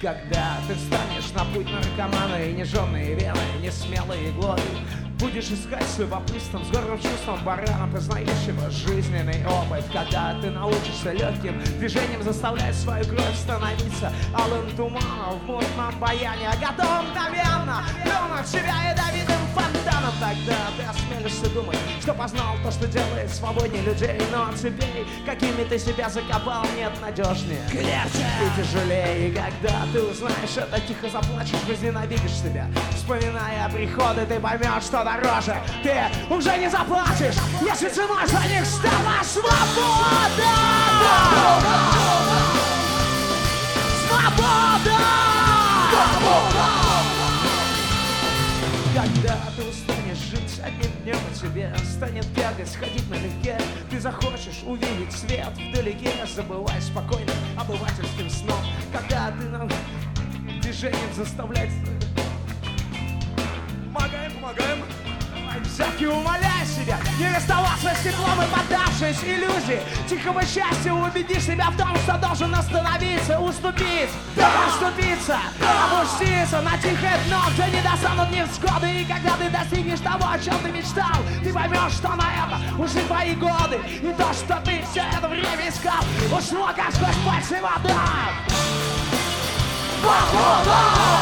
Когда ты встанешь на путь наркомана и нежженные вены, не смелые годы, будешь искать с любопытством, с гордым чувством барана, познающего жизненный опыт. Когда ты научишься легким движением заставлять свою кровь становиться алым туманом в мутном баяне, готов мгновенно плюнуть в себя ядовитым фонтаном. Тогда ты осмелишься думать, что познал то, что делает свободнее людей. Но цепей, какими ты себя закопал, нет надежнее, крепче и тяжелее. И когда ты узнаешь это, тихо заплачешь, возненавидишь себя, вспоминая приходы, ты поймешь, что дороже ты уже не заплатишь, если ценой за них стала свобода! Свобода! Когда ты устанешь жить одним днем, и тебе станет тягость ходить налегке, ты захочешь увидеть свет вдалеке, забывай спокойно обывательским сном. Когда ты нам движением заставлять... Помогаем. Всякий умоляй себя не расставаться с теплом и поддавшись иллюзии тихого счастья, убеди себя в том, что должен остановиться, уступить, оступиться, опуститься на тихое дно, где не достанут невзгоды. И когда ты достигнешь того, о чем ты мечтал, ты поймешь, что на это ушли твои годы, и то, что ты все это время искал, ушло как сквозь пальцы вода. Свобода!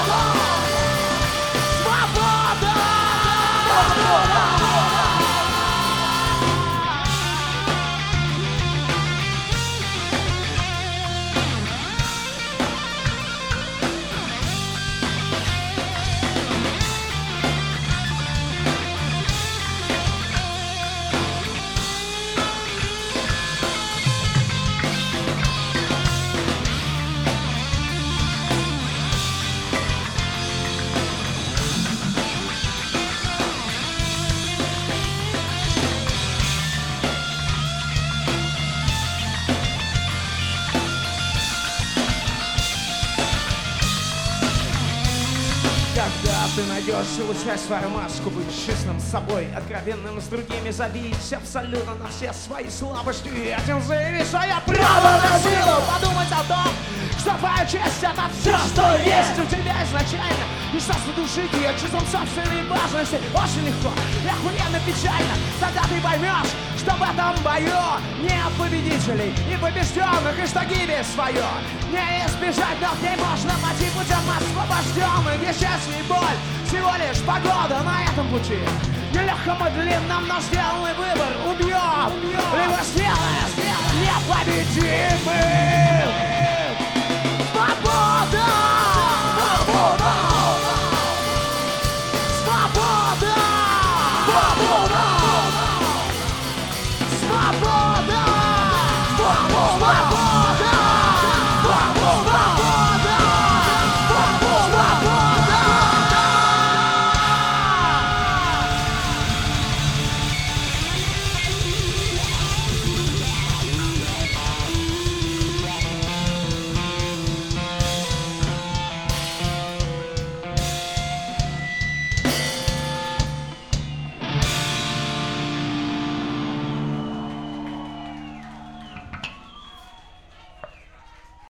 Когда ты найдешь силу снять свою маску, быть честным с собой, откровенным с другими, забить абсолютно на все свои слабости и этим заявить свое право на силу, подумать о том, что твоя честь — это все, что есть у тебя изначально, и что задушить ее чувством собственной важности очень легко и охуенно печально. Тогда ты поймешь, что в этом бою нет победителей и побежденных, и что гибель свою не избежать, но в ней можно пойти путем освобожденных, где счастье и боль всего лишь погода на этом пути. Нелегком и длинном, но сделанный выбор убьет, либо сделает непобедимым.